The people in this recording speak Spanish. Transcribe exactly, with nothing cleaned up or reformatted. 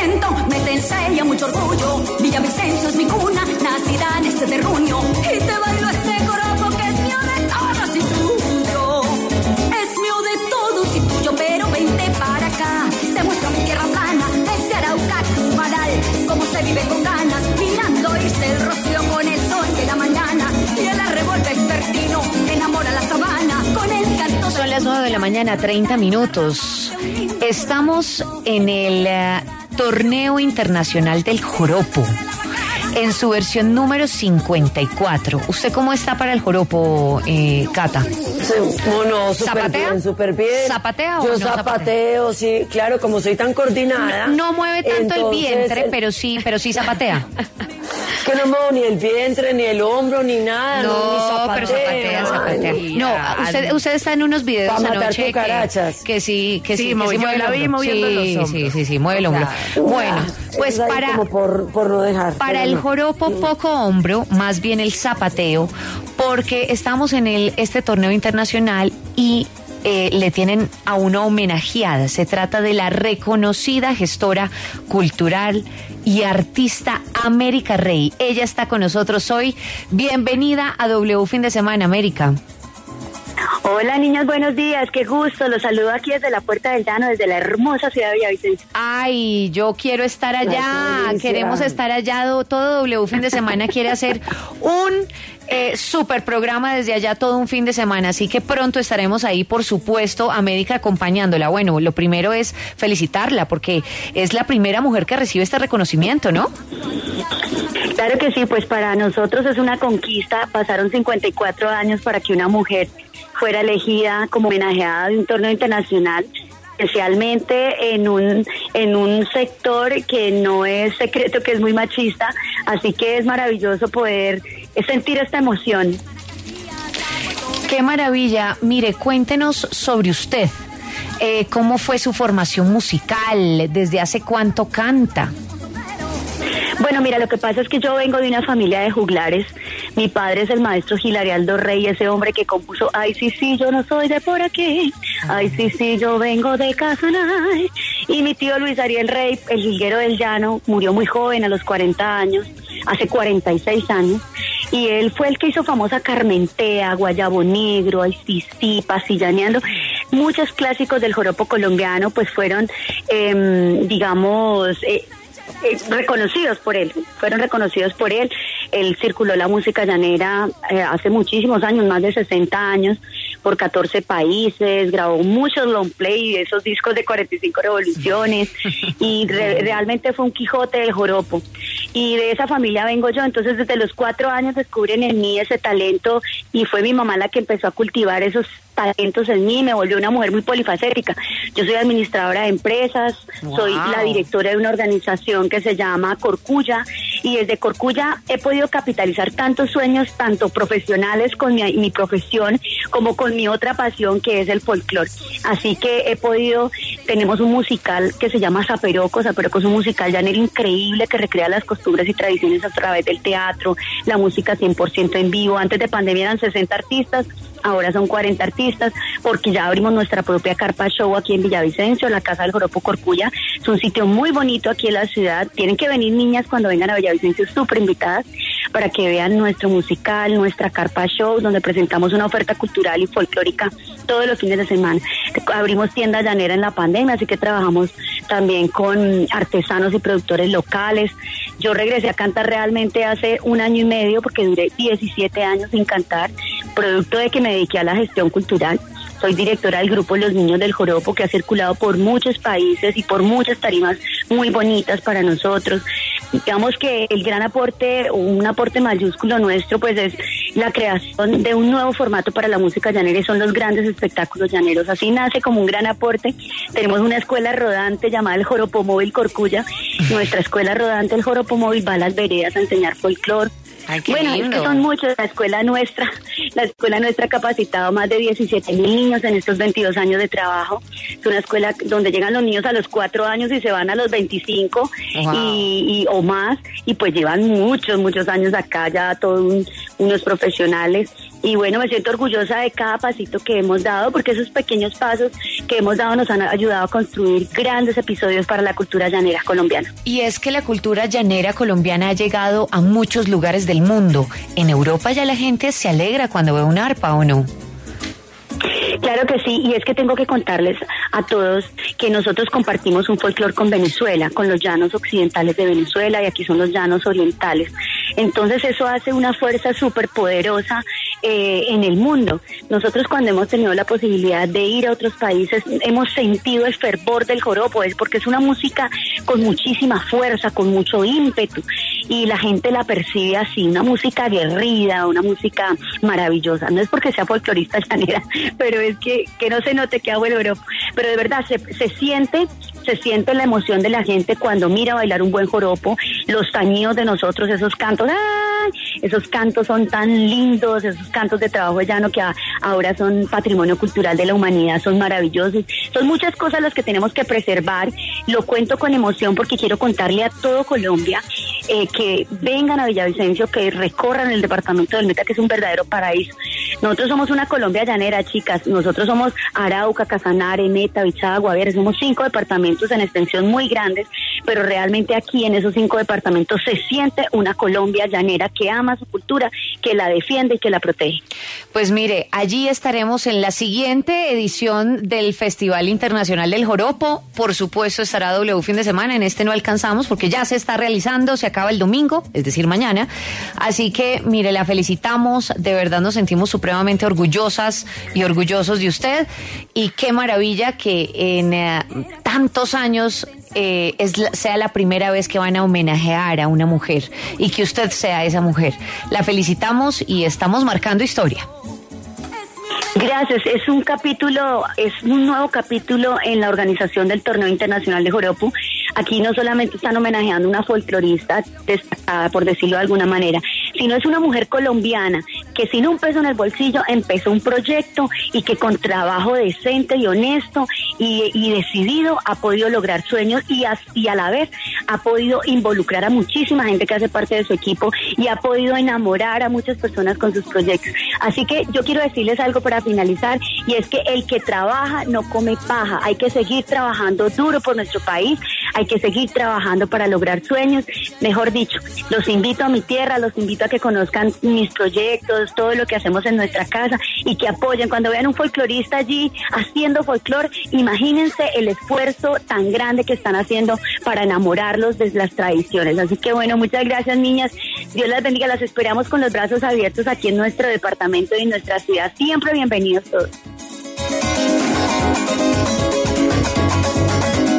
siento, me te enseña mucho orgullo. Villavicencio es mi cuna, nacida en este terruño. Y te bailo este joropo que es mío de todos y tuyo. Es mío de todos y tuyo, pero vente para acá. Te muestro mi tierra plana, desde Arauca, Tumaral. Cómo se vive con ganas, mirando irse el rocío con el sol de la mañana. Y el arrebol vespertino enamora la sabana con el canto. Son las nueve de la mañana, treinta minutos. Estamos en el uh, Torneo Internacional del Joropo, en su versión número cincuenta y cuatro. ¿Usted cómo está para el joropo, eh, Cata? Sí, bueno, súper bien, súper bien. ¿Zapatea o Yo no zapateo, zapatea? sí, claro, como soy tan coordinada. No, no mueve tanto entonces, el vientre, el... pero sí, pero sí zapatea. Es que no muevo ni el vientre, ni el hombro, ni nada. No, no ni zapateo, pero zapatea, zapatea. Ay, No, usted, usted está en unos videos pa' matar anoche cucarachas. que, que sí, que sí, Sí, que mo- sí yo mueve la el vi hombro. moviendo Sí, los hombros. sí, sí, sí, mueve el hombro. Bueno, pues Eso es ahí para... como por, por no dejar. Para pero el no. joropo poco hombro, más bien el zapateo, porque estamos en el este torneo internacional y eh, le tienen a una homenajeada. Se trata de la reconocida gestora cultural y artista América Rey. Ella está con nosotros hoy. Bienvenida a W Fin de Semana, América. Hola niños, buenos días, qué gusto, los saludo aquí desde la Puerta del Llano, desde la hermosa ciudad de Villavicencio. Ay, yo quiero estar allá, Ay, queremos estar allá, todo W Fin de Semana quiere hacer un eh, super programa desde allá todo un fin de semana, así que pronto estaremos ahí, por supuesto, América acompañándola. Bueno, lo primero es felicitarla, porque es la primera mujer que recibe este reconocimiento, ¿no? Claro que sí, pues para nosotros es una conquista, pasaron cincuenta y cuatro años para que una mujer fuera elegida como homenajeada de un torneo internacional, especialmente en un en un sector que no es secreto, que es muy machista, así que es maravilloso poder sentir esta emoción. Qué maravilla. Mire, cuéntenos sobre usted. Eh, ¿Cómo fue su formación musical? ¿Desde hace cuánto canta? Bueno, mira, lo que pasa es que yo vengo de una familia de juglares. Mi padre es el maestro Gilarialdo Rey, ese hombre que compuso Ay, sí, sí, yo no soy de por aquí. Ay, sí, sí, yo vengo de Casanay. Y mi tío Luis Ariel Rey, el jilguero del llano, murió muy joven, a los cuarenta años, hace cuarenta y seis años. Y él fue el que hizo famosa Carmentea, Guayabo Negro, Ay, sí, sí, Pasillaneando. Muchos clásicos del joropo colombiano pues fueron, eh, digamos... Eh, Eh, reconocidos por él, fueron reconocidos por él. Él circuló la música llanera eh, hace muchísimos años, más de sesenta años, por catorce países, grabó muchos long play, esos discos de cuarenta y cinco revoluciones, y re- realmente fue un Quijote del joropo. Y de esa familia vengo yo, entonces desde los cuatro años descubren en mí ese talento, y fue mi mamá la que empezó a cultivar esos talentos en mí, me volvió una mujer muy polifacética. Yo soy administradora de empresas, wow. Soy la directora de una organización que se llama Corcuya, y desde Corcuya he podido capitalizar tantos sueños, tanto profesionales con mi, mi profesión, como con mi otra pasión, que es el folclore. Así que he podido, tenemos un musical que se llama Zaperoco. Zaperoco es un musical llanero increíble que recrea las costumbres y tradiciones a través del teatro, la música cien por ciento en vivo. Antes de pandemia eran sesenta artistas, ahora son cuarenta artistas, porque ya abrimos nuestra propia carpa show aquí en Villavicencio, la Casa del Joropo Corcuya. Es un sitio muy bonito aquí en la ciudad. Tienen que venir niñas cuando vengan a Villavicencio, súper invitadas, para que vean nuestro musical, nuestra carpa show, donde presentamos una oferta cultural y folclórica todos los fines de semana. Abrimos tienda llanera en la pandemia, así que trabajamos también con artesanos y productores locales. Yo regresé a cantar realmente hace un año y medio, porque duré diecisiete años sin cantar, producto de que me dediqué a la gestión cultural. Soy directora del grupo Los Niños del Joropo, que ha circulado por muchos países y por muchas tarimas muy bonitas para nosotros. Digamos que el gran aporte, un aporte mayúsculo nuestro, pues es la creación de un nuevo formato para la música llanera, y son los grandes espectáculos llaneros. Así nace como un gran aporte. Tenemos una escuela rodante llamada el Joropo Móvil Corcuya. Nuestra escuela rodante, el Joropo Móvil, va a las veredas a enseñar folclore. Ay, qué bueno, lindo. es que son muchos. La escuela nuestra, la escuela nuestra ha capacitado más de diecisiete mil niños en estos veintidós años de trabajo. Es una escuela donde llegan los niños a los cuatro años y se van a los veinticinco Wow. y, y o más, y pues llevan muchos, muchos años acá, ya todos un, unos profesionales. Y bueno, me siento orgullosa de cada pasito que hemos dado, porque esos pequeños pasos que hemos dado nos han ayudado a construir grandes episodios para la cultura llanera colombiana. Y es que la cultura llanera colombiana ha llegado a muchos lugares del mundo. En Europa ya la gente se alegra cuando ve un arpa, ¿o no? Claro que sí, y es que tengo que contarles a todos que nosotros compartimos un folclore con Venezuela, con los llanos occidentales de Venezuela, y aquí son los llanos orientales. Entonces eso hace una fuerza súper poderosa eh, en el mundo. Nosotros cuando hemos tenido la posibilidad de ir a otros países hemos sentido el fervor del joropo, es porque es una música con muchísima fuerza, con mucho ímpetu, y la gente la percibe así, una música aguerrida, una música maravillosa. No es porque sea folclorista llanera, pero es que, que no se note que hago el joropo. Pero de verdad se, se siente, se siente la emoción de la gente cuando mira bailar un buen joropo, los tañidos de nosotros, esos cantos, ¡ay! Esos cantos son tan lindos, esos cantos de trabajo llano que a, ahora son patrimonio cultural de la humanidad, son maravillosos. Son muchas cosas las que tenemos que preservar. Lo cuento con emoción porque quiero contarle a todo Colombia eh, que vengan a Villavicencio, que recorran el departamento del Meta, que es un verdadero paraíso. Nosotros somos una Colombia llanera, chicas. Nosotros somos Arauca, Casanare, Meta, Bichada, Guaviare. Somos cinco departamentos en extensión muy grandes, pero realmente aquí en esos cinco departamentos se siente una Colombia llanera que ama su cultura, que la defiende y que la protege. Pues mire, allí estaremos en la siguiente edición del Festival Internacional del Joropo. Por supuesto estará W fin de semana, en este no alcanzamos porque ya se está realizando, se acaba el domingo, es decir, mañana. Así que, mire, la felicitamos, de verdad nos sentimos supremamente orgullosas y orgullosos de usted. Y qué maravilla que en eh, tantos años eh, es la, sea la primera vez que van a homenajear a una mujer y que usted sea esa mujer. La felicitamos y estamos marcando historia. Gracias, es un capítulo, es un nuevo capítulo en la organización del Torneo Internacional de Joropo. Aquí no solamente están homenajeando a una folclorista destacada, por decirlo de alguna manera, sino es una mujer colombiana que sin un peso en el bolsillo empezó un proyecto y que con trabajo decente y honesto y, y decidido ha podido lograr sueños y a, y a la vez ha podido involucrar a muchísima gente que hace parte de su equipo y ha podido enamorar a muchas personas con sus proyectos. Así que yo quiero decirles algo para finalizar, y es que el que trabaja no come paja. Hay que seguir trabajando duro por nuestro país, hay que seguir trabajando para lograr sueños. Mejor dicho, los invito a mi tierra, los invito a que conozcan mis proyectos, todo lo que hacemos en nuestra casa y que apoyen. Cuando vean un folclorista allí haciendo folclor, imagínense el esfuerzo tan grande que están haciendo para enamorarlos de las tradiciones. Así que bueno, muchas gracias, niñas. Dios las bendiga, las esperamos con los brazos abiertos aquí en nuestro departamento y en nuestra ciudad. Siempre bienvenidos todos.